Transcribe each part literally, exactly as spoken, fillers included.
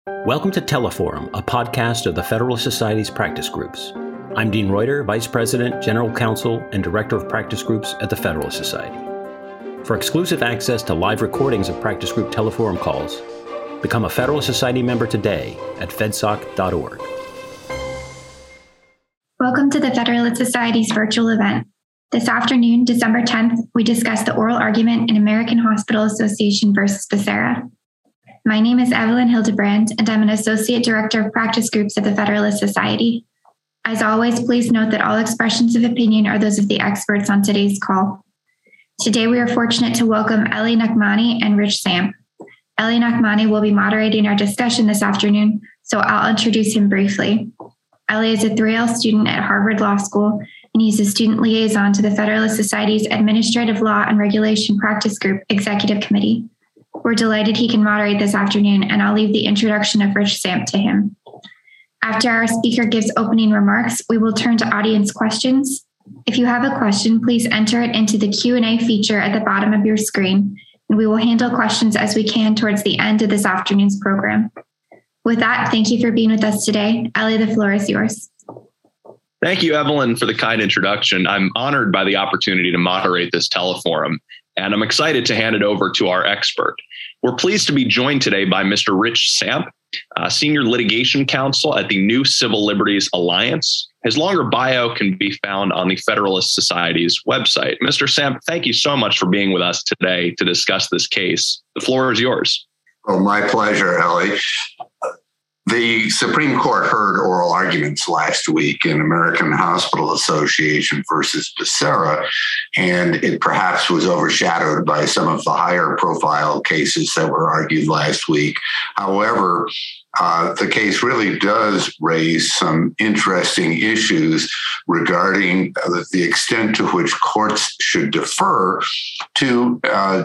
Welcome to Teleforum, a podcast of the Federalist Society's practice groups. I'm Dean Reuter, Vice President, General Counsel, and Director of Practice Groups at the Federalist Society. For exclusive access to live recordings of practice group Teleforum calls, become a Federalist Society member today at fedsoc dot org. Welcome to the Federalist Society's virtual event. This afternoon, December tenth, we discuss the oral argument in American Hospital Association versus Becerra. My name is Evelyn Hildebrand, and I'm an Associate Director of Practice Groups at the Federalist Society. As always, please note that all expressions of opinion are those of the experts on today's call. Today, we are fortunate to welcome Eli Nachmani and Rich Samp. Eli Nachmani will be moderating our discussion this afternoon, so I'll introduce him briefly. Eli is a three L student at Harvard Law School, and he's a student liaison to the Federalist Society's Administrative Law and Regulation Practice Group Executive Committee. We're delighted he can moderate this afternoon, and I'll leave the introduction of Rich Samp to him. After our speaker gives opening remarks, we will turn to audience questions. If you have a question, please enter it into the Q and A feature at the bottom of your screen, and we will handle questions as we can towards the end of this afternoon's program. With that, thank you for being with us today. Eli, the floor is yours. Thank you, Evelyn, for the kind introduction. I'm honored by the opportunity to moderate this teleforum, and I'm excited to hand it over to our expert. We're pleased to be joined today by Mister Rich Samp, uh, Senior Litigation Counsel at the New Civil Liberties Alliance. His longer bio can be found on the Federalist Society's website. Mister Samp, thank you so much for being with us today to discuss this case. The floor is yours. Oh, my pleasure, Ellie. The Supreme Court heard oral arguments last week in American Hospital Association versus Becerra, and it perhaps was overshadowed by some of the higher profile cases that were argued last week. However, uh, the case really does raise some interesting issues regarding uh, the extent to which courts should defer to uh,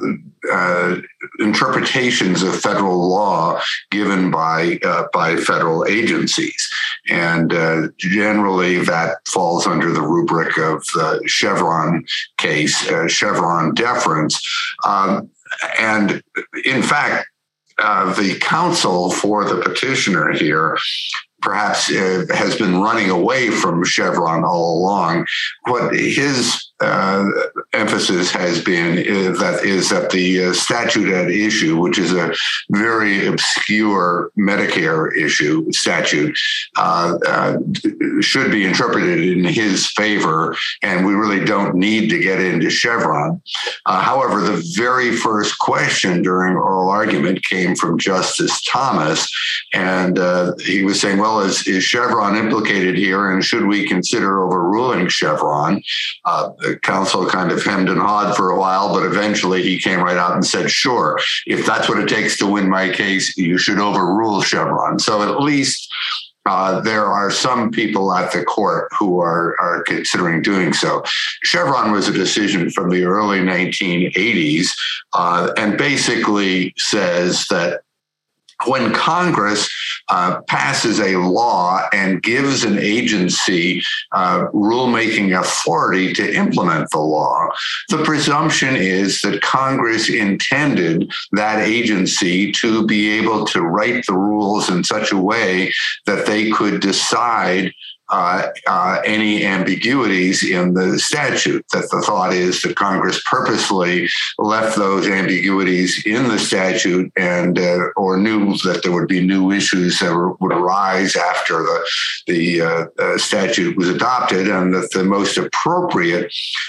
uh, interpretations of federal law given by uh, by federal agencies. And uh, generally that falls under the rubric of the Chevron case, uh, Chevron deference. Um, and in fact, uh, the counsel for the petitioner here perhaps uh, has been running away from Chevron all along. What his uh, emphasis has been is that is that the uh, statute at issue, which is a very obscure Medicare issue statute, uh, uh, should be interpreted in his favor, and we really don't need to get into Chevron. Uh, however, the very first question during oral argument came from Justice Thomas, and uh, he was saying, well, is, is Chevron implicated here, and should we consider overruling Chevron? Uh, the counsel kind of hemmed and hawed for a while, but eventually he came right out and said, sure, if that's what it takes to win my case, you should overrule Chevron. So at least Uh, there are some people at the court who are, are considering doing so. Chevron was a decision from the early nineteen eighties uh, and basically says that when Congress uh, passes a law and gives an agency uh, rulemaking authority to implement the law, the presumption is that Congress intended that agency to be able to write the rules in such a way that they could decide Uh, uh, any ambiguities in the statute. That the thought is that Congress purposely left those ambiguities in the statute and uh, or knew that there would be new issues that were, would arise after the, the uh, uh, statute was adopted, and that the most appropriate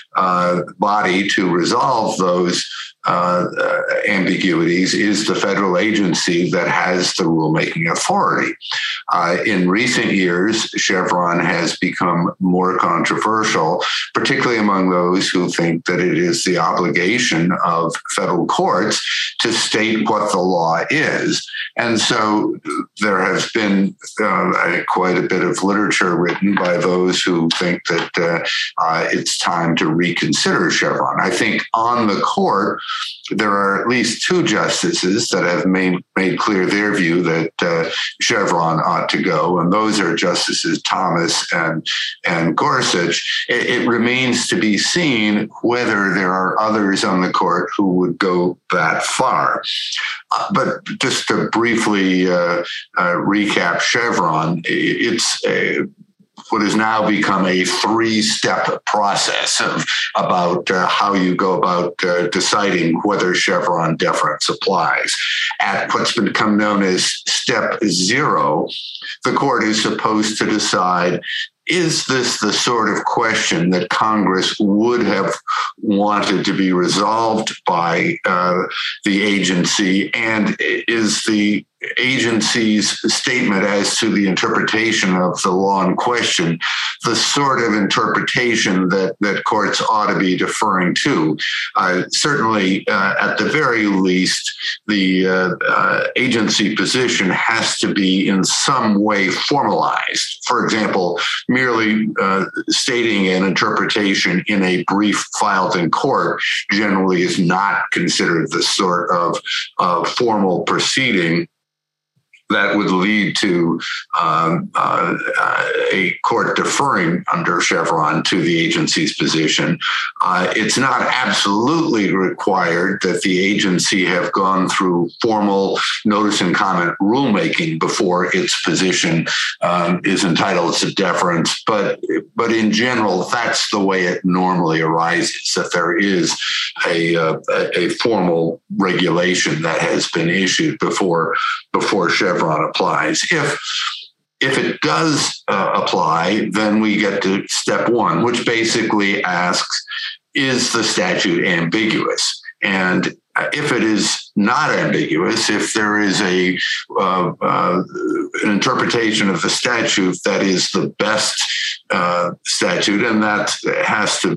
uh, body to resolve those Uh, uh, ambiguities is the federal agency that has the rulemaking authority. Uh, in recent years, Chevron has become more controversial, particularly among those who think that it is the obligation of federal courts to state what the law is. And so there has been uh, quite a bit of literature written by those who think that uh, uh, it's time to reconsider Chevron. I think on the court, there are at least two justices that have made, made clear their view that uh, Chevron ought to go, and those are Justices Thomas Thomas and, and Gorsuch, it, it remains to be seen whether there are others on the court who would go that far. Uh, but just to briefly uh, uh, recap Chevron, it's a what has now become a three-step process of about uh, how you go about uh, deciding whether Chevron deference applies. At what's become known as step zero, the court is supposed to decide, is this the sort of question that Congress would have wanted to be resolved by uh, the agency? And is the agency's statement as to the interpretation of the law in question the sort of interpretation that, that courts ought to be deferring to? Uh, certainly, uh, at the very least, the uh, uh, agency position has to be in some way formalized. For example, merely uh, stating an interpretation in a brief filed in court generally is not considered the sort of uh, formal proceeding that would lead to um, uh, uh, a court deferring under Chevron to the agency's position. Uh, it's not absolutely required that the agency have gone through formal notice and comment rulemaking before its position um, is entitled to deference, but but in general, that's the way it normally arises, that there is a, uh, a formal regulation that has been issued before, before Chevron applies. If if it does uh, apply, then we get to step one, which basically asks, is the statute ambiguous? And if it is not ambiguous, if there is a uh, uh, an interpretation of the statute that is the best uh, statute, and that has to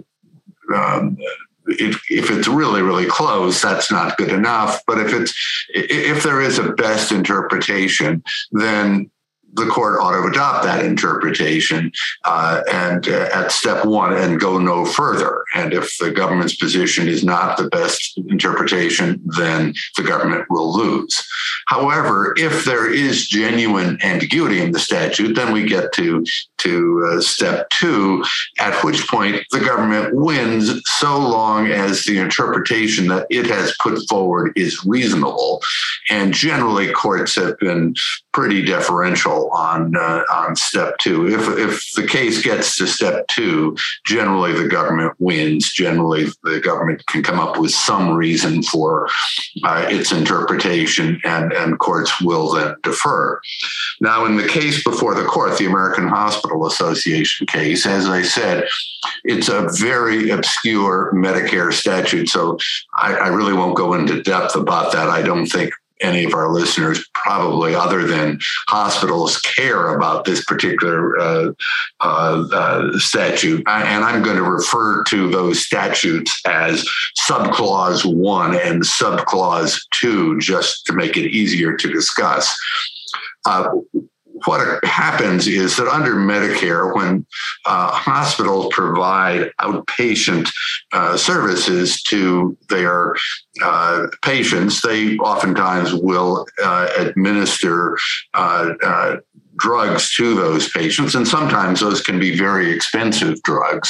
um, If, if it's really, really close, that's not good enough. But if it's if there is a best interpretation, then the court ought to adopt that interpretation uh, and uh, at step one and go no further. And if the government's position is not the best interpretation, then the government will lose. However, if there is genuine ambiguity in the statute, then we get to, to uh, step two, at which point the government wins so long as the interpretation that it has put forward is reasonable. And generally, courts have been pretty deferential on uh, on step two. If if the case gets to step two, generally the government wins. Generally, the government can come up with some reason for uh, its interpretation, and, and courts will then defer. Now, in the case before the court, the American Hospital Association case, as I said, it's a very obscure Medicare statute, so I, I really won't go into depth about that. I don't think any of our listeners, probably other than hospitals, care about this particular uh, uh, uh, statute. And I'm going to refer to those statutes as subclause one and subclause two, just to make it easier to discuss. Uh, What happens is that under Medicare, when uh, hospitals provide outpatient uh, services to their uh, patients, they oftentimes will uh, administer uh, uh, drugs to those patients, and sometimes those can be very expensive drugs.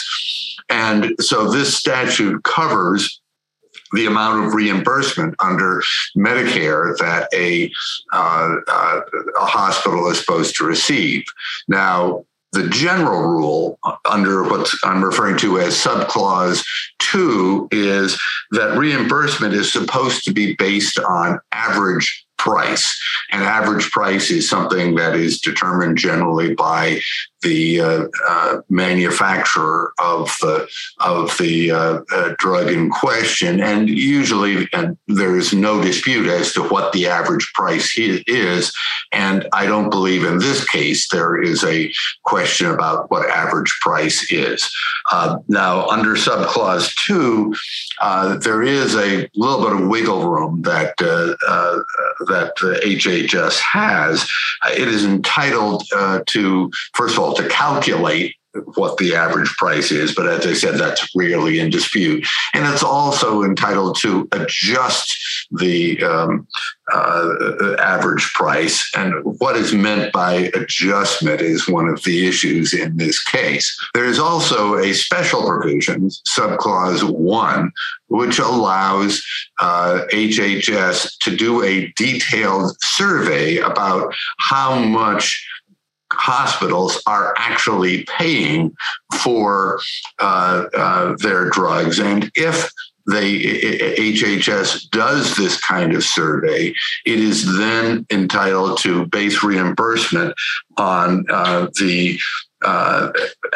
And so this statute covers the amount of reimbursement under Medicare that a, uh, uh, a hospital is supposed to receive. Now, the general rule under what I'm referring to as subclause two is that reimbursement is supposed to be based on average price. And average price is something that is determined generally by the uh, uh, manufacturer of the of the uh, uh, drug in question, and usually, and there is no dispute as to what the average price is. And I don't believe in this case there is a question about what average price is. Uh, now, under subclause two, uh, there is a little bit of wiggle room that uh, uh, that the H H S has. It is entitled uh, to, first of all, to calculate what the average price is, but as I said, that's rarely in dispute. And it's also entitled to adjust the um, uh, average price. And what is meant by adjustment is one of the issues in this case. There is also a special provision, subclause one, which allows uh, H H S to do a detailed survey about how much hospitals are actually paying for uh, uh, their drugs. And if they, H H S does this kind of survey, it is then entitled to base reimbursement on uh, the uh,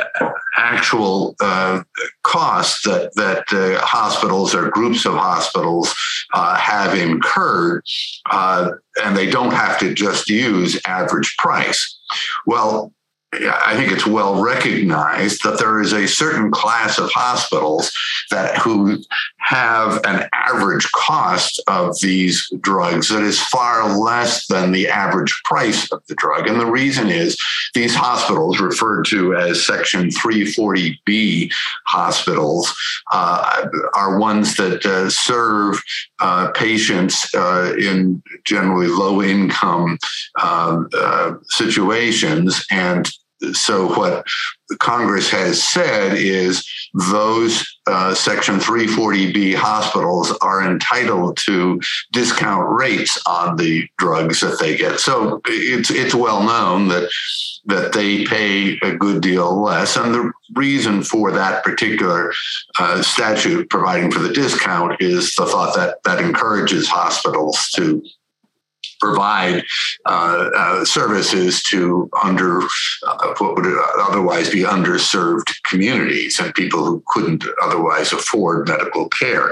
actual uh, costs that, that uh, hospitals or groups of hospitals uh, have incurred, uh, and they don't have to just use average price. Well, I think it's well recognized that there is a certain class of hospitals that who have an average cost of these drugs that is far less than the average price of the drug. And the reason is these hospitals, referred to as Section three forty B hospitals, uh, are ones that uh, serve uh, patients uh, in generally low income uh, uh, situations. And so what Congress has said is those uh, Section three forty B hospitals are entitled to discount rates on the drugs that they get. So it's it's well known that that they pay a good deal less. And the reason for that particular uh, statute providing for the discount is the thought that that encourages hospitals to provide uh, uh, services to under uh, what would otherwise be underserved communities and people who couldn't otherwise afford medical care.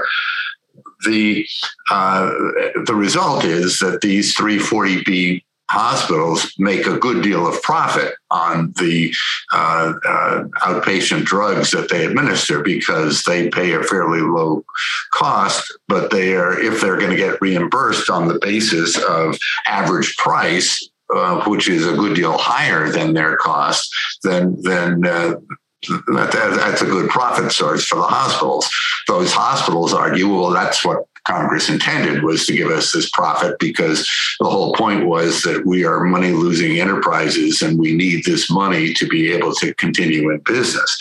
The uh, the result is that these three forty B hospitals make a good deal of profit on the uh, uh, outpatient drugs that they administer because they pay a fairly low cost, but they are, if they're going to get reimbursed on the basis of average price, uh, which is a good deal higher than their cost, then then uh, that, that's a good profit source for the hospitals. Those hospitals argue, well, that's what Congress intended, was to give us this profit because the whole point was that we are money-losing enterprises and we need this money to be able to continue in business.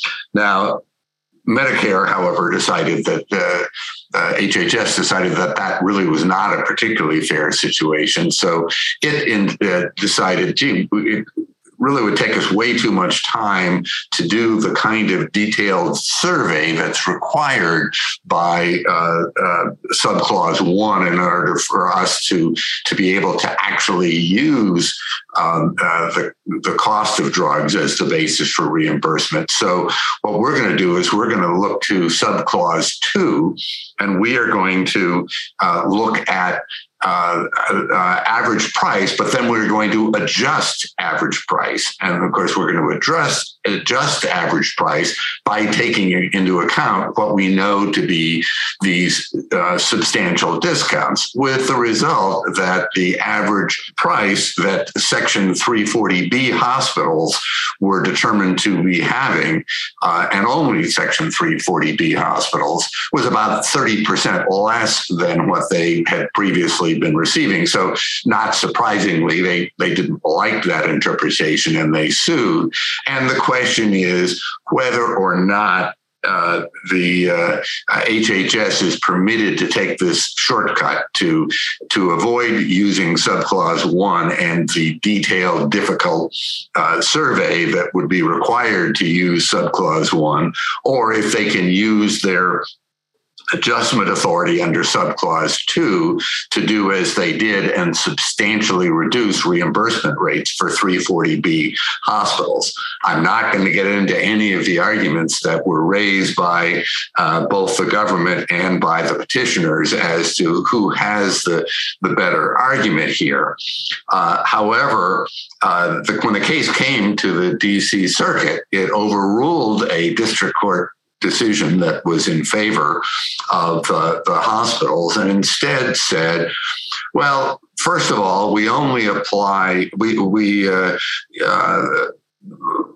Now, Medicare, however, decided that uh, uh, H H S decided that that really was not a particularly fair situation. So it in, uh, decided, gee, it, really would take us way too much time to do the kind of detailed survey that's required by uh, uh, subclause one in order for us to, to be able to actually use um, uh, the, the cost of drugs as the basis for reimbursement. So what we're going to do is we're going to look to subclause two, and we are going to uh, look at Uh, uh, average price, but then we're going to adjust average price. And of course, we're going to address, adjust average price by taking into account what we know to be these uh, substantial discounts, with the result that the average price that Section three forty B hospitals were determined to be having, uh, and only Section three forty B hospitals, was about thirty percent less than what they had previously been receiving. So not surprisingly, they, they didn't like that interpretation and they sued. And the question is whether or not uh, the uh, H H S is permitted to take this shortcut to, to avoid using subclause one and the detailed, difficult uh, survey that would be required to use subclause one, or if they can use their adjustment authority under subclause two to do as they did and substantially reduce reimbursement rates for three forty B hospitals. I'm not going to get into any of the arguments that were raised by uh, both the government and by the petitioners as to who has the, the better argument here. Uh, however, uh, the, when the case came to the D C Circuit, it overruled a district court decision that was in favor of uh, the hospitals and instead said, well, first of all, we only apply, we, we uh, uh,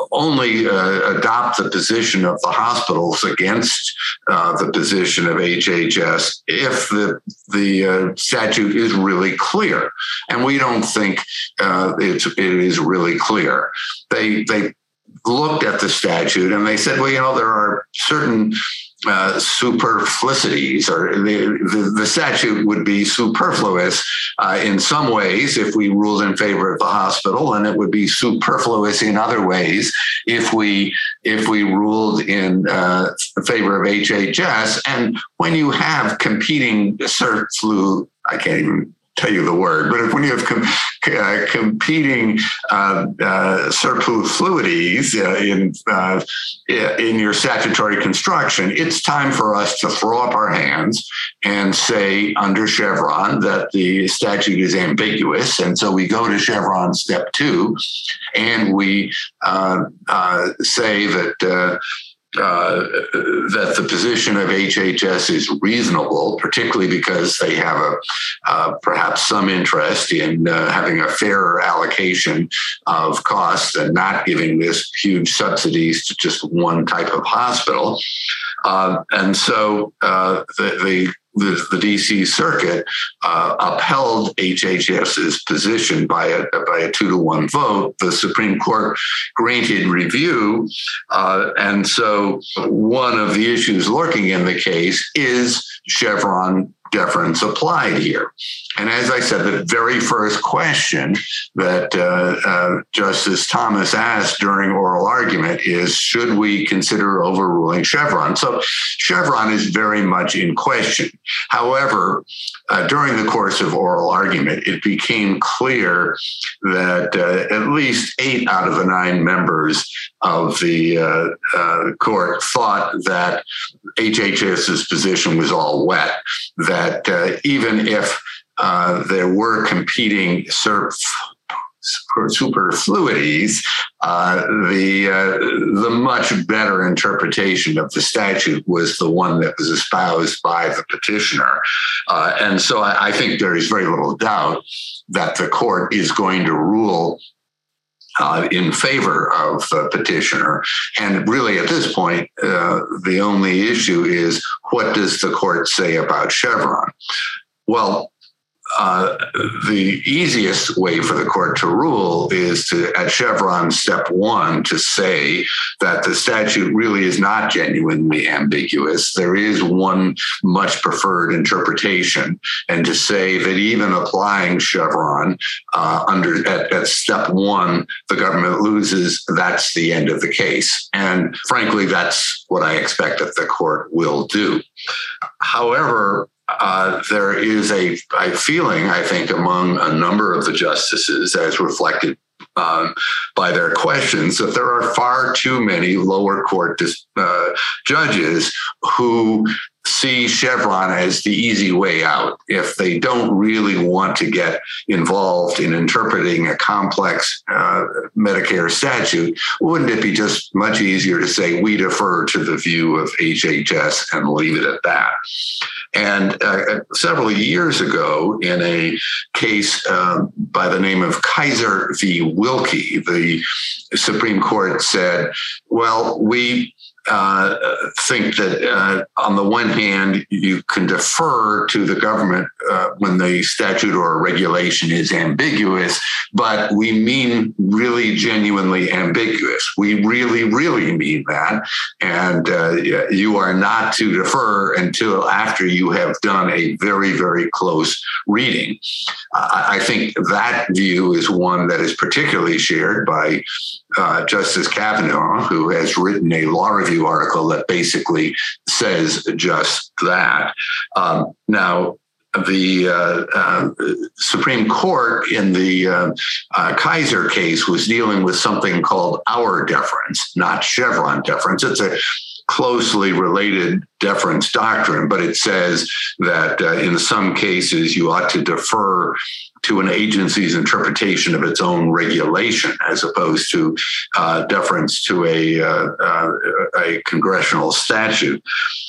only uh, adopt the position of the hospitals against uh, the position of H H S if the the uh, statute is really clear, and we don't think uh, it's, it is really clear. They they looked at the statute and they said, well, you know, there are certain Uh, superfluities, or the, the, the statute would be superfluous uh, in some ways if we ruled in favor of the hospital, and it would be superfluous in other ways if we if we ruled in uh, favor of H H S. And when you have competing cert flu, I can't even tell you the word, but if when you have com- uh, competing uh, uh, superfluities uh, in uh, in your statutory construction, it's time for us to throw up our hands and say under Chevron that the statute is ambiguous, and so we go to Chevron step two, and we uh, uh, say that. Uh, Uh, that the position of H H S is reasonable, particularly because they have a uh, perhaps some interest in uh, having a fairer allocation of costs and not giving this huge subsidies to just one type of hospital. Uh, and so uh, the, the The, the D C Circuit uh, upheld H H S's position by a by a two to one vote. The Supreme Court granted review, uh, and so one of the issues lurking in the case is Chevron deference applied here. And as I said, the very first question that uh, uh, Justice Thomas asked during oral argument is, should we consider overruling Chevron? So Chevron is very much in question. However, uh, during the course of oral argument, it became clear that uh, at least eight out of the nine members of the uh, uh, court thought that H H S's position was all wet, that uh, even if uh, there were competing surf superfluities, uh, the uh, the much better interpretation of the statute was the one that was espoused by the petitioner. Uh, and so I, I think there is very little doubt that the court is going to rule Uh, in favor of the petitioner. And really at this point, uh, the only issue is, what does the court say about Chevron? Well, uh, the easiest way for the court to rule is to, at Chevron step one, to say that the statute really is not genuinely ambiguous. There is one much preferred interpretation, and to say that even applying Chevron uh, under at, at step one, the government loses, that's the end of the case. And frankly, that's what I expect that the court will do. However, Uh, there is a, a feeling, I think, among a number of the justices, as reflected um, by their questions, that there are far too many lower court uh, judges who see Chevron as the easy way out. If they don't really want to get involved in interpreting a complex uh, Medicare statute, wouldn't it be just much easier to say we defer to the view of H H S and leave it at that? And uh, several years ago, in a case um, by the name of Kaiser v. Wilkie, the Supreme Court said, well, we uh, think that uh, on the one hand, you can defer to the government uh, when the statute or regulation is ambiguous, but we mean really genuinely ambiguous. We really, really mean that. And uh, you are not to defer until after you have done a very, very close reading. Uh, I think that view is one that is particularly shared by uh, Justice Kavanaugh, who has written a law review article that basically says just that. Um, now, the uh, uh, Supreme Court in the uh, uh, Kaiser case was dealing with something called Auer deference, not Chevron deference. It's a closely related deference doctrine, but it says that uh, in some cases you ought to defer to an agency's interpretation of its own regulation, as opposed to uh, deference to a, uh, uh, a congressional statute.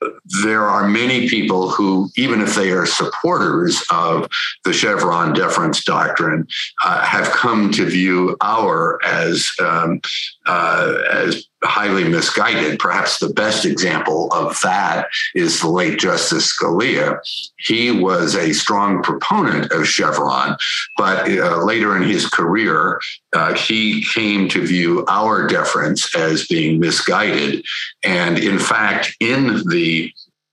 there are many people who, even if they are supporters of the Chevron deference doctrine, uh, have come to view our as um, uh, as highly misguided. Perhaps the best example of that is the late Justice Scalia. He was a strong proponent of Chevron, but uh, later in his career, uh, he came to view our deference as being misguided. And in fact, in the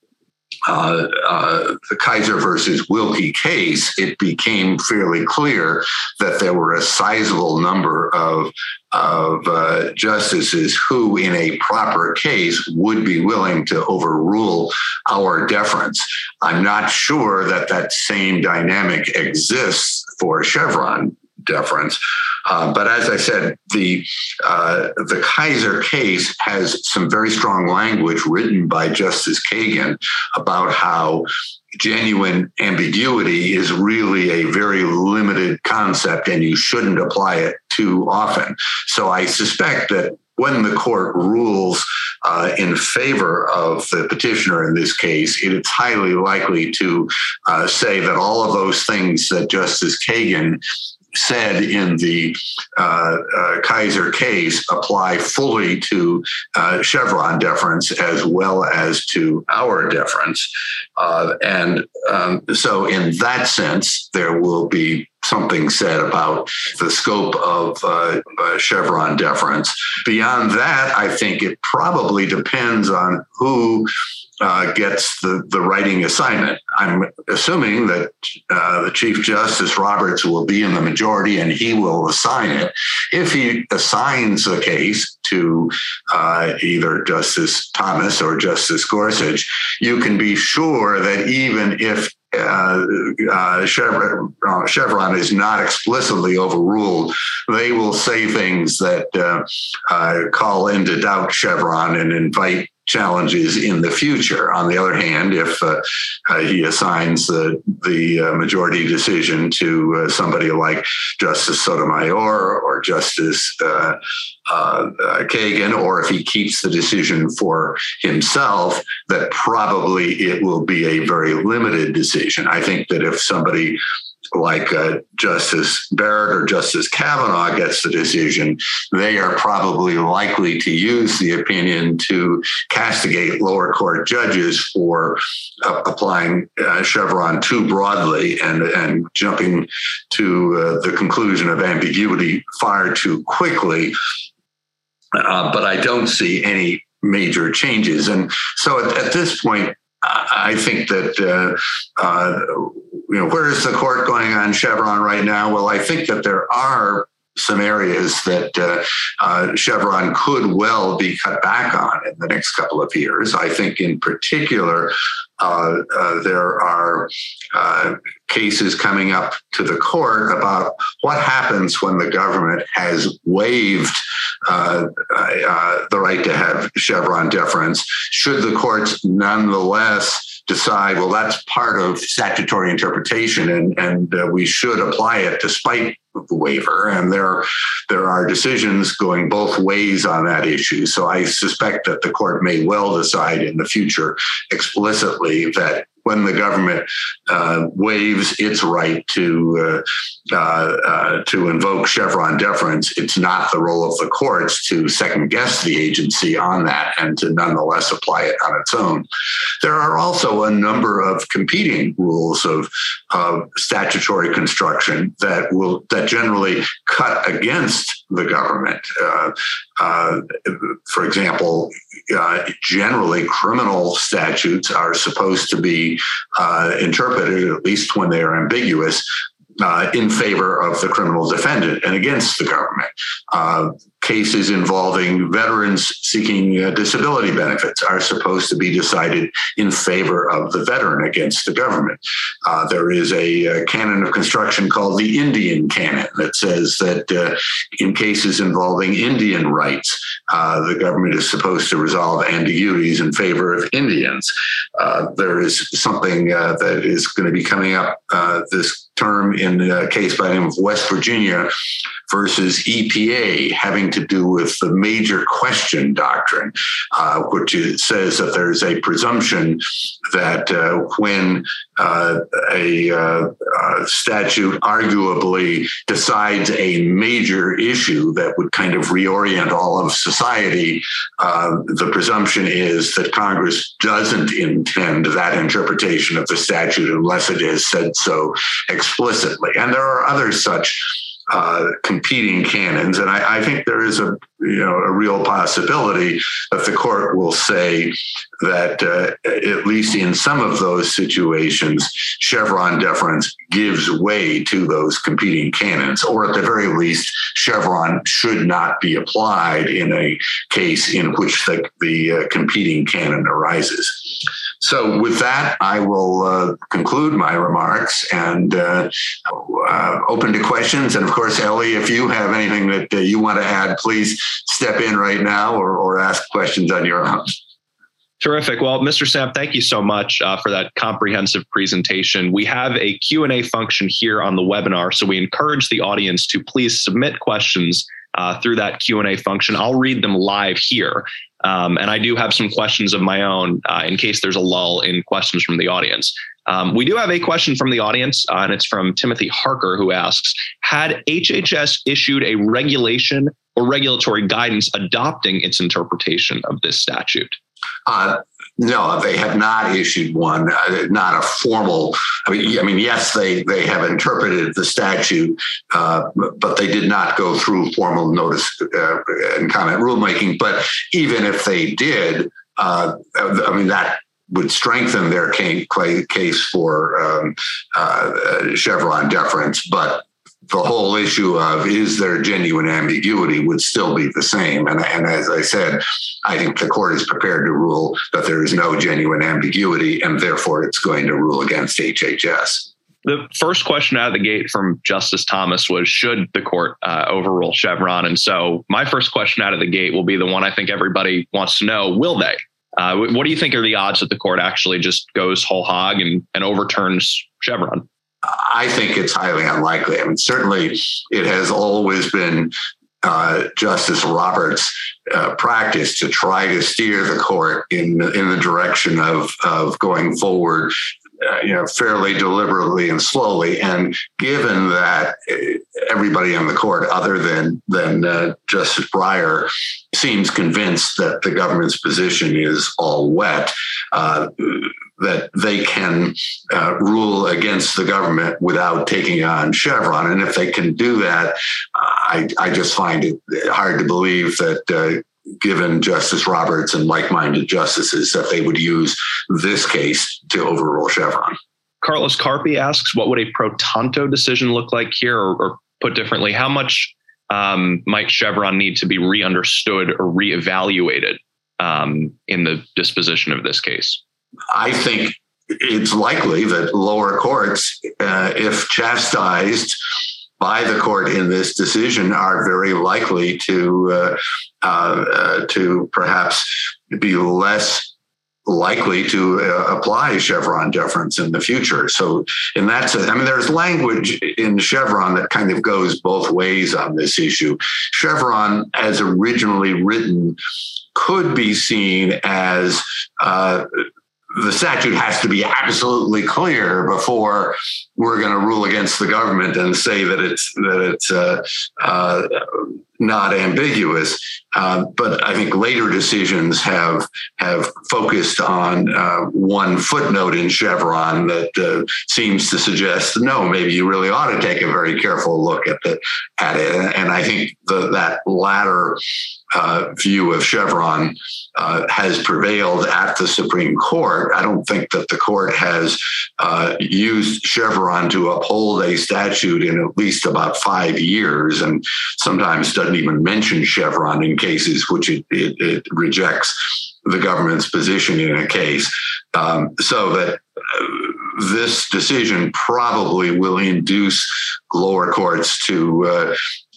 Uh, uh, the Kaiser versus Wilkie case, it became fairly clear that there were a sizable number of of uh, justices who, in a proper case, would be willing to overrule our deference. I'm not sure that that same dynamic exists for Chevron deference. Uh, but as I said, the uh, the Kaiser case has some very strong language written by Justice Kagan about how genuine ambiguity is really a very limited concept and you shouldn't apply it too often. So I suspect that when the court rules uh, in favor of the petitioner in this case, it is highly likely to uh, say that all of those things that Justice Kagan said in the uh, uh, Kaiser case apply fully to uh, Chevron deference as well as to our deference. Uh, and um, so in that sense, there will be something said about the scope of uh, uh, Chevron deference. Beyond that, I think it probably depends on who Uh, gets the, the writing assignment. I'm assuming that uh, the Chief Justice Roberts will be in the majority and he will assign it. If he assigns a case to uh, either Justice Thomas or Justice Gorsuch, you can be sure that even if Uh, uh, Chevron, uh, Chevron is not explicitly overruled, they will say things that uh, uh, call into doubt Chevron and invite challenges in the future. On the other hand, if uh, uh, he assigns the, the uh, majority decision to uh, somebody like Justice Sotomayor or Justice uh, uh, uh, Kagan, or if he keeps the decision for himself, that probably it will be a very limited decision. I think that if somebody like uh, Justice Barrett or Justice Kavanaugh gets the decision, they are probably likely to use the opinion to castigate lower court judges for uh, applying uh, Chevron too broadly and, and jumping to uh, the conclusion of ambiguity far too quickly. Uh, but I don't see any major changes. And so at, at this point, I think that, uh, uh, you know, where is the court going on Chevron right now? Well, I think that there are some areas that uh, uh, Chevron could well be cut back on in the next couple of years. I think in particular, uh, uh, there are uh, cases coming up to the court about what happens when the government has waived uh, uh, the right to have Chevron deference. Should the courts nonetheless decide, well, that's part of statutory interpretation and, and uh, we should apply it despite the waiver. And there, there are decisions going both ways on that issue. So I suspect that the court may well decide in the future explicitly that when the government uh, waives its right to uh, uh, uh, to invoke Chevron deference, it's not the role of the courts to second guess the agency on that and to nonetheless apply it on its own. There are also a number of competing rules of, of statutory construction that will that generally cut against the government. Uh, uh, for example, uh, generally criminal statutes are supposed to be uh, interpreted, at least when they are ambiguous, Uh, in favor of the criminal defendant and against the government. Uh, cases involving veterans seeking uh, disability benefits are supposed to be decided in favor of the veteran against the government. Uh, there is a, a canon of construction called the Indian canon that says that uh, in cases involving Indian rights, uh, the government is supposed to resolve ambiguities in favor of Indians. Uh, there is something uh, that is going to be coming up uh, this term in a case by the name of West Virginia versus E P A, having to do with the major question doctrine, uh, which is, says that there's a presumption that uh, when uh, a uh, uh, statute arguably decides a major issue that would kind of reorient all of society, uh, the presumption is that Congress doesn't intend that interpretation of the statute unless it has said so explicitly. And there are other such Uh, competing canons, and I, I think there is a you know a real possibility that the court will say that uh, at least in some of those situations, Chevron deference gives way to those competing canons, or at the very least, Chevron should not be applied in a case in which the, the uh, competing canon arises. So with that, I will uh, conclude my remarks and uh, uh, open to questions. And of course, Ellie, if you have anything that uh, you want to add, please step in right now or, or ask questions on your own. Terrific. Well, Mister Samp, thank you so much uh, for that comprehensive presentation. We have a Q and A function here on the webinar, so we encourage the audience to please submit questions uh, through that Q and A function. I'll read them live here. Um, and I do have some questions of my own uh, in case there's a lull in questions from the audience. Um, we do have a question from the audience, uh, and it's from Timothy Harker, who asks, had H H S issued a regulation or regulatory guidance adopting its interpretation of this statute? Uh, no, they have not issued one, uh, not a formal. I mean, I mean, yes, they, they have interpreted the statute, uh, but they did not go through formal notice uh, and comment rulemaking. But even if they did, uh, I mean, that would strengthen their case for um, uh, Chevron deference. But the whole issue of is there genuine ambiguity would still be the same. And, and as I said, I think the court is prepared to rule that there is no genuine ambiguity, and therefore it's going to rule against H H S. The first question out of the gate from Justice Thomas was, should the court uh, overrule Chevron? And so my first question out of the gate will be the one I think everybody wants to know, will they? Uh, what do you think are the odds that the court actually just goes whole hog and, and overturns Chevron? I think it's highly unlikely. I mean, certainly it has always been uh, Justice Roberts' uh, practice to try to steer the court in in the direction of of going forward, uh, you know, fairly deliberately and slowly. And given that everybody on the court, other than than uh, Justice Breyer, seems convinced that the government's position is all wet, uh, that they can uh, rule against the government without taking on Chevron. And if they can do that, I, I just find it hard to believe that uh, given Justice Roberts and like-minded justices, that they would use this case to overrule Chevron. Carlos Carpi asks, what would a pro tanto decision look like here? Or, or put differently, how much um, might Chevron need to be re-understood or re-evaluated um, in the disposition of this case? I think it's likely that lower courts, uh, if chastised by the court in this decision, are very likely to uh, uh, uh, to perhaps be less likely to uh, apply Chevron deference in the future. So in that sense, I mean, there's language in Chevron that kind of goes both ways on this issue. Chevron, as originally written, could be seen as uh, the statute has to be absolutely clear before we're going to rule against the government and say that it's that it's uh, uh, not ambiguous. Uh, but I think later decisions have have focused on uh, one footnote in Chevron that uh, seems to suggest, no, maybe you really ought to take a very careful look at the at it. And I think the, that latter uh, view of Chevron uh, has prevailed at the Supreme Court. I don't think that the court has uh, used Chevron to uphold a statute in at least about five years, and sometimes doesn't even mention Chevron in cases which it, it, it rejects the government's position in a case. Um, so that uh, this decision probably will induce lower courts to uh,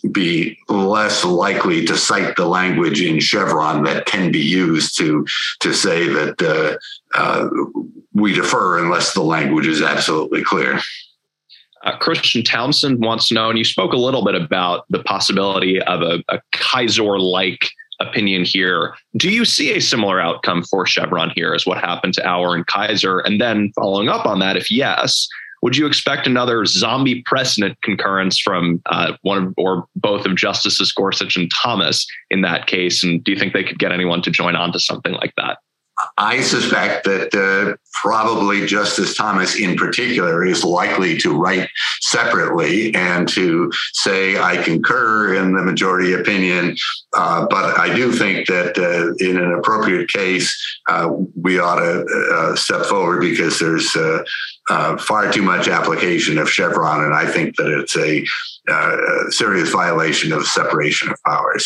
be less likely to cite the language in Chevron that can be used to to say that uh, uh, we defer unless the language is absolutely clear. Uh, Christian Townsend wants to know, and you spoke a little bit about the possibility of a, a Kisor-like opinion here. Do you see a similar outcome for Chevron here as what happened to Auer and Kisor? And then following up on that, if yes, would you expect another zombie precedent concurrence from uh, one of, or both of Justices Gorsuch and Thomas in that case? And do you think they could get anyone to join on to something like that? I suspect that uh, probably Justice Thomas in particular is likely to write separately and to say, I concur in the majority opinion. Uh, but I do think that uh, in an appropriate case, uh, we ought to uh, step forward because there's uh, uh, far too much application of Chevron. And I think that it's a, uh, a serious violation of separation of powers.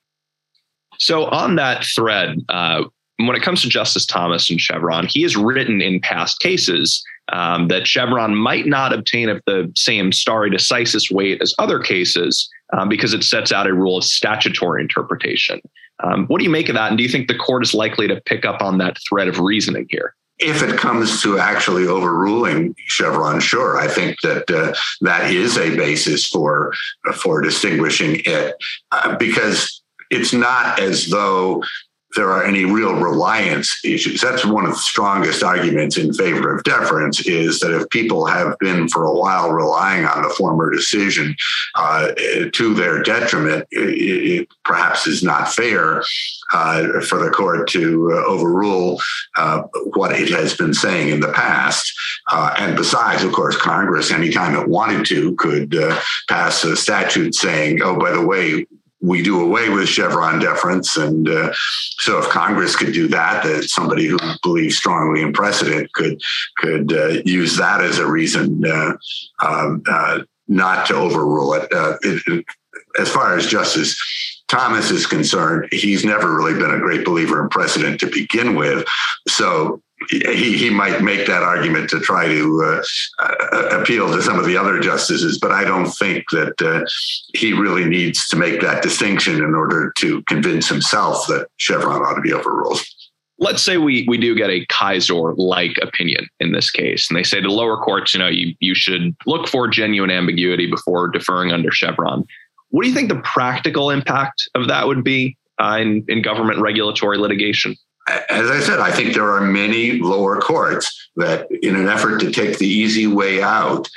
So on that thread, uh, when it comes to Justice Thomas and Chevron, he has written in past cases um, that Chevron might not obtain of the same stare decisis weight as other cases um, because it sets out a rule of statutory interpretation. Um, what do you make of that? And do you think the court is likely to pick up on that thread of reasoning here? If it comes to actually overruling Chevron, sure, I think that uh, that is a basis for, for distinguishing it uh, because it's not as though there are any real reliance issues. That's one of the strongest arguments in favor of deference is that if people have been for a while relying on the former decision uh, to their detriment, it, it perhaps is not fair uh, for the court to uh, overrule uh, what it has been saying in the past. Uh, and besides, of course, Congress, anytime it wanted to, could uh, pass a statute saying, oh, by the way, we do away with Chevron deference. And uh, so if Congress could do that, that somebody who believes strongly in precedent could could uh, use that as a reason uh, um, uh, not to overrule it. Uh, it, it. As far as Justice Thomas is concerned, he's never really been a great believer in precedent to begin with. So he, he might make that argument to try to uh, uh, appeal to some of the other justices, but I don't think that uh, he really needs to make that distinction in order to convince himself that Chevron ought to be overruled. Let's say we we do get a Kisor-like opinion in this case, and they say to lower courts, you know, you, you should look for genuine ambiguity before deferring under Chevron. What do you think the practical impact of that would be uh, in, in government regulatory litigation? As I said, I think there are many lower courts that, in an effort to take the easy way out,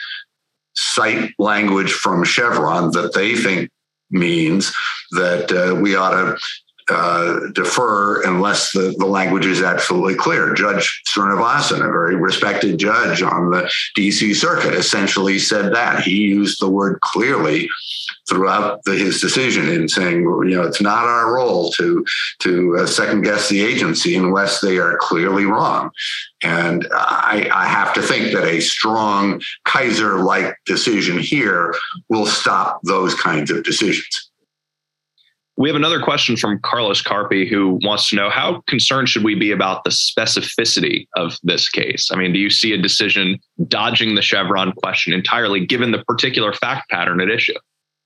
cite language from Chevron that they think means that uh, we ought to uh, defer unless the, the language is absolutely clear. Judge Srinivasan, a very respected judge on the D C Circuit, essentially said that. He used the word clearly throughout the, his decision in saying, you know, it's not our role to to uh, second guess the agency unless they are clearly wrong. And I, I have to think that a strong Kisor-like decision here will stop those kinds of decisions. We have another question from Carlos Carpi, who wants to know, how concerned should we be about the specificity of this case? I mean, do you see a decision dodging the Chevron question entirely, given the particular fact pattern at issue?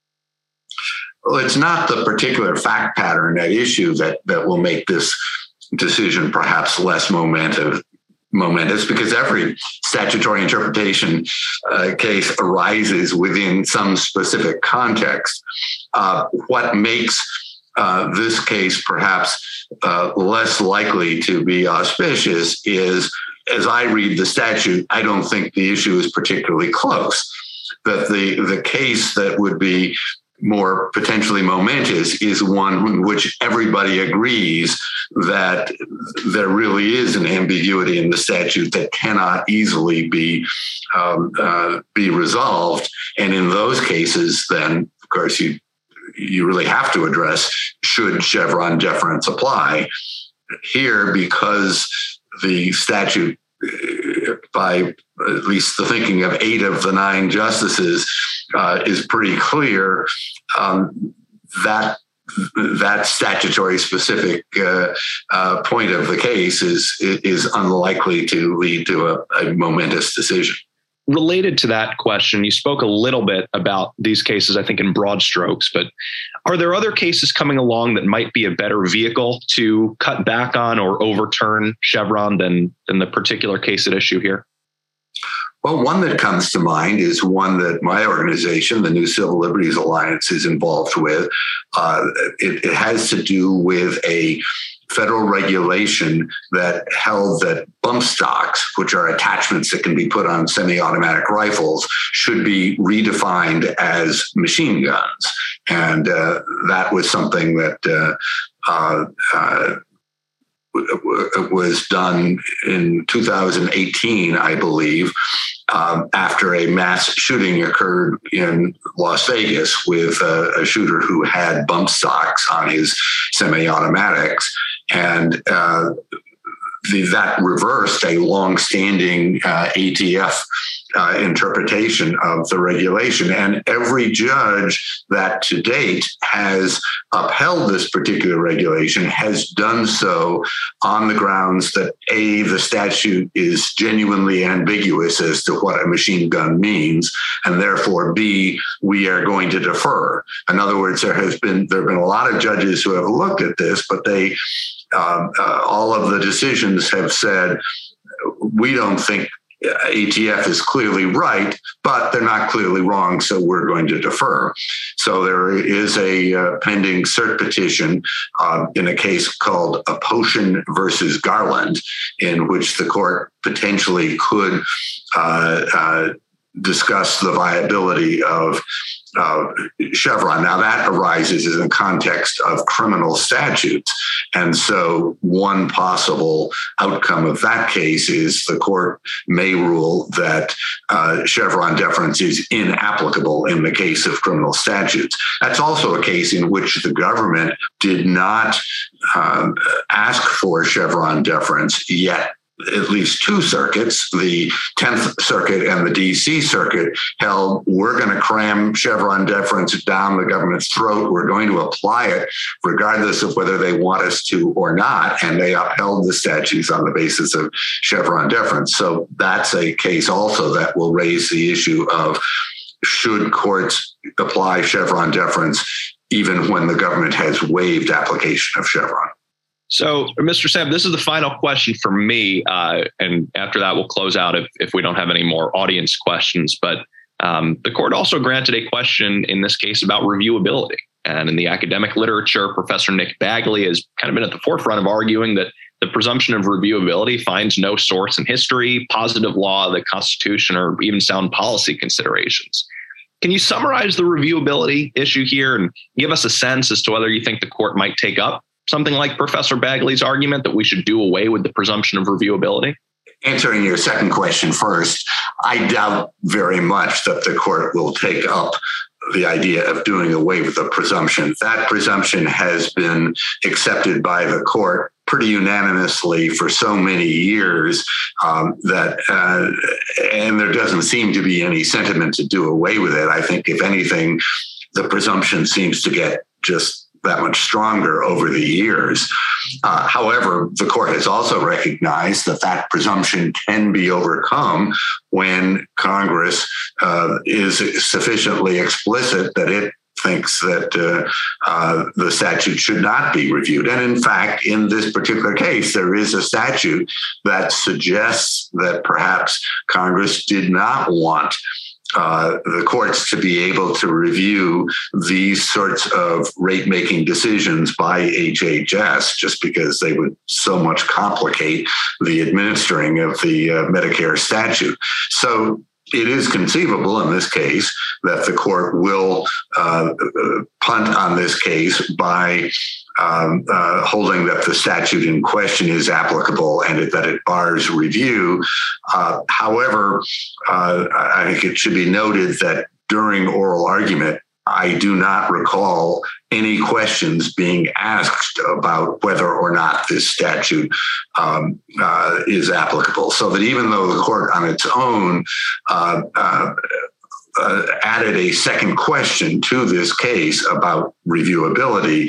Well, it's not the particular fact pattern at issue that, that will make this decision perhaps less momentous, momentous because every statutory interpretation uh, case arises within some specific context. Uh, what makes uh, this case perhaps uh, less likely to be auspicious is, as I read the statute, I don't think the issue is particularly close. That the, the case that would be more potentially momentous is one in which everybody agrees that there really is an ambiguity in the statute that cannot easily be um, uh, be resolved. And in those cases, then, of course, you you really have to address, should Chevron deference apply? Here, because the statute, by at least the thinking of eight of the nine justices, uh, is pretty clear, um, that that statutory specific uh, uh, point of the case is is unlikely to lead to a, a momentous decision. Related to that question, you spoke a little bit about these cases, I think, in broad strokes, but are there other cases coming along that might be a better vehicle to cut back on or overturn Chevron than, than the particular case at issue here? Well, one that comes to mind is one that my organization, the New Civil Liberties Alliance, is involved with. Uh, it, it has to do with a federal regulation that held that bump stocks, which are attachments that can be put on semi-automatic rifles, should be redefined as machine guns. And uh, that was something that uh, uh, uh, was done in two thousand eighteen, I believe, um, after a mass shooting occurred in Las Vegas with a, a shooter who had bump stocks on his semi-automatics. And uh, the, that reversed a long-standing uh, A T F uh, interpretation of the regulation. And every judge that to date has upheld this particular regulation has done so on the grounds that, A, the statute is genuinely ambiguous as to what a machine gun means, and therefore, B, we are going to defer. In other words, there has been there have been a lot of judges who have looked at this, but they uh, uh, all of the decisions have said, we don't think A T F is clearly right, but they're not clearly wrong, so we're going to defer. So there is a uh, pending cert petition uh, in a case called Aposhen versus Garland, in which the court potentially could uh, uh, discuss the viability of Uh, Chevron. Now that arises in the context of criminal statutes. And so one possible outcome of that case is the court may rule that uh, Chevron deference is inapplicable in the case of criminal statutes. That's also a case in which the government did not um, ask for Chevron deference, yet at least two circuits, the tenth Circuit and the D C Circuit, held we're going to cram Chevron deference down the government's throat. We're going to apply it regardless of whether they want us to or not. And they upheld the statutes on the basis of Chevron deference. So that's a case also that will raise the issue of should courts apply Chevron deference even when the government has waived application of Chevron. So, Mister Sabb, this is the final question for me. Uh, and after that, we'll close out if, if we don't have any more audience questions. But um, the court also granted a question in this case about reviewability. And in the academic literature, Professor Nick Bagley has kind of been at the forefront of arguing that the presumption of reviewability finds no source in history, positive law, the Constitution, or even sound policy considerations. Can you summarize the reviewability issue here and give us a sense as to whether you think the court might take up something like Professor Bagley's argument that we should do away with the presumption of reviewability? Answering your second question first, I doubt very much that the court will take up the idea of doing away with the presumption. That presumption has been accepted by the court pretty unanimously for so many years um, that, uh, and there doesn't seem to be any sentiment to do away with it. I think, if anything, the presumption seems to get just that much stronger over the years. Uh, however, the court has also recognized that that presumption can be overcome when Congress uh, is sufficiently explicit that it thinks that uh, uh, the statute should not be reviewed. And in fact, in this particular case, there is a statute that suggests that perhaps Congress did not want Uh, the courts to be able to review these sorts of rate-making decisions by H H S, just because they would so much complicate the administering of the uh, Medicare statute. So it is conceivable in this case that the court will uh, punt on this case by um, uh, holding that the statute in question is applicable and that it bars review. Uh, however, uh, I think it should be noted that during oral argument, I do not recall any questions being asked about whether or not this statute um, uh, is applicable. So that even though the court on its own uh, uh, uh, added a second question to this case about reviewability,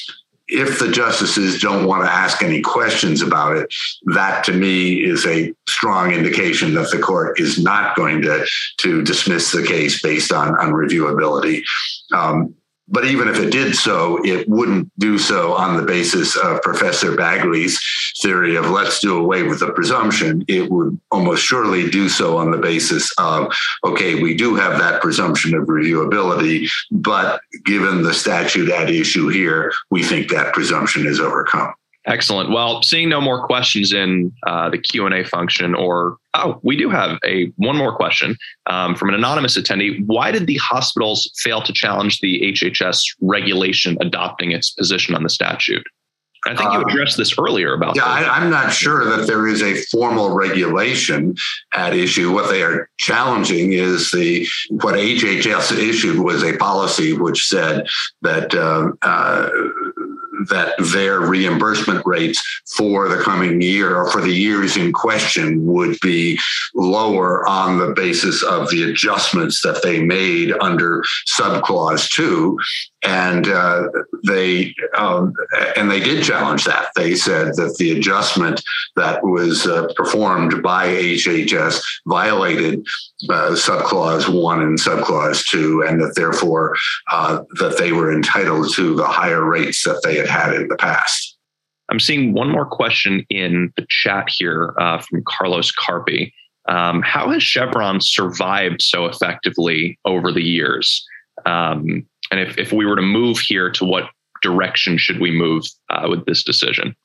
if the justices don't want to ask any questions about it, that to me is a strong indication that the court is not going to, to dismiss the case based on, on reviewability. Um, But even if it did so, it wouldn't do so on the basis of Professor Bagley's theory of let's do away with the presumption. It would almost surely do so on the basis of, okay, we do have that presumption of reviewability, but given the statute at issue here, we think that presumption is overcome. Excellent. Well, seeing no more questions in uh, the Q and A function, or, oh, we do have a one more question um, from an anonymous attendee. Why did the hospitals fail to challenge the H H S regulation adopting its position on the statute? I think you addressed this earlier about yeah, that. I, I'm not sure that there is a formal regulation at issue. What they are challenging is the what H H S issued was a policy which said that uh, uh, that their reimbursement rates for the coming year or for the years in question would be lower on the basis of the adjustments that they made under subclause two. And uh, they um, and they did challenge that. They said that the adjustment that was uh, performed by H H S violated uh, subclause one and subclause two, and that therefore uh, that they were entitled to the higher rates that they had had in the past. I'm seeing one more question in the chat here uh, from Carlos Carpi. Um, how has Chevron survived so effectively over the years? Um, and if, if we were to move here, to what direction should we move uh, with this decision?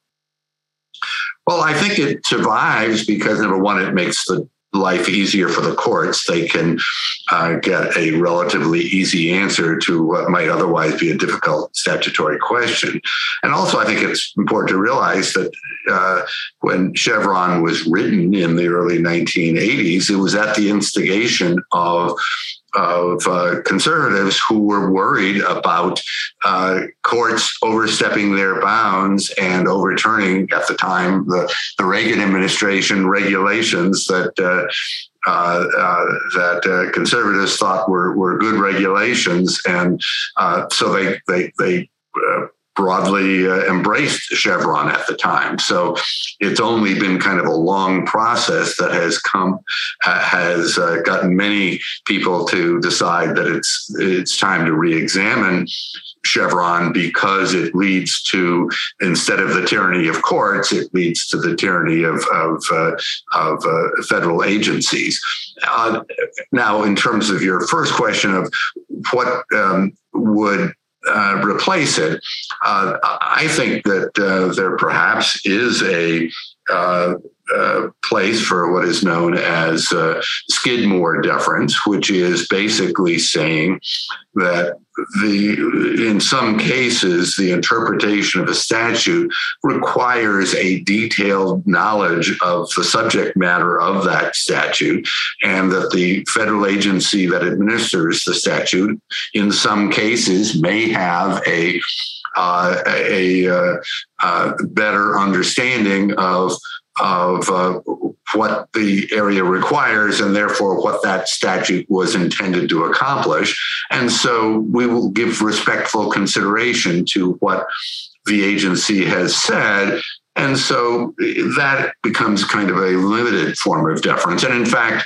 Well, I think it survives because, number one, it makes the life easier for the courts. They can uh, get a relatively easy answer to what might otherwise be a difficult statutory question. And also, I think it's important to realize that uh, when Chevron was written in the early nineteen eighties, it was at the instigation of of uh, conservatives who were worried about uh, courts overstepping their bounds and overturning, at the time, the, the Reagan administration regulations that uh, uh, uh, that uh, conservatives thought were were good regulations, and uh, so they they they. Uh, broadly uh, embraced Chevron at the time. So it's only been kind of a long process that has come, uh, has uh, gotten many people to decide that it's it's time to re-examine Chevron, because it leads to, instead of the tyranny of courts, it leads to the tyranny of of, uh, of uh, federal agencies. Uh, now, in terms of your first question of what um, would Uh, replace it, uh, I think that uh, there perhaps is a uh, uh, place for what is known as uh, Skidmore deference, which is basically saying that the in some cases the interpretation of a statute requires a detailed knowledge of the subject matter of that statute, and that the federal agency that administers the statute in some cases may have a uh, a, a uh, better understanding of of uh, what the area requires, and therefore what that statute was intended to accomplish. And so we will give respectful consideration to what the agency has said. And so that becomes kind of a limited form of deference. And in fact,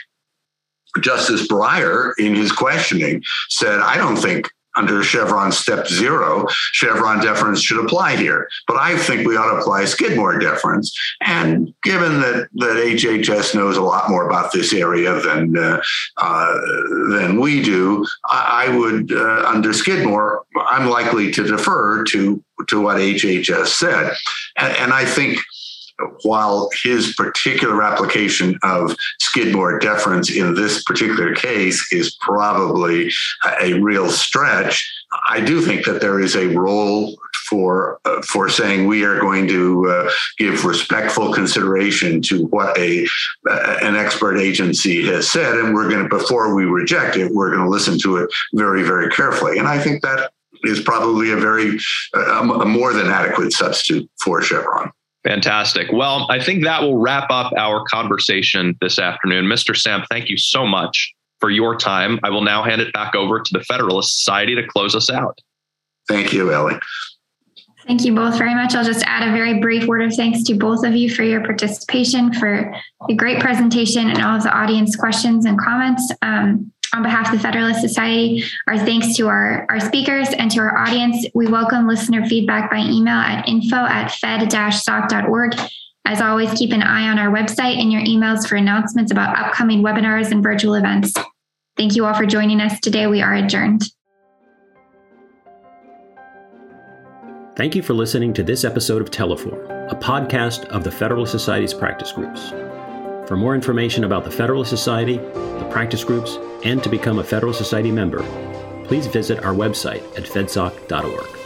Justice Breyer, in his questioning, said, I don't think under Chevron step zero, Chevron deference should apply here. But I think we ought to apply Skidmore deference. And given that, that H H S knows a lot more about this area than uh, uh, than we do, I, I would, uh, under Skidmore, I'm likely to defer to, to what H H S said. And, and I think while his particular application of Skidmore deference in this particular case is probably a real stretch, I do think that there is a role for uh, for saying we are going to uh, give respectful consideration to what a uh, an expert agency has said, and we're going to, before we reject it, we're going to listen to it very, very carefully. And I think that is probably a very uh, a more than adequate substitute for Chevron. Fantastic. Well, I think that will wrap up our conversation this afternoon. Mister Samp, thank you so much for your time. I will now hand it back over to the Federalist Society to close us out. Thank you, Ellie. Thank you both very much. I'll just add a very brief word of thanks to both of you for your participation, for the great presentation, and all of the audience questions and comments. Um, On behalf of the Federalist Society, our thanks to our, our speakers and to our audience. We welcome listener feedback by email at info at fed dash soc dot org. As always, keep an eye on our website and your emails for announcements about upcoming webinars and virtual events. Thank you all for joining us today. We are adjourned. Thank you for listening to this episode of Teleforum, a podcast of the Federalist Society's practice groups. For more information about the Federalist Society, the practice groups, and to become a Federalist Society member, please visit our website at fedsoc dot org.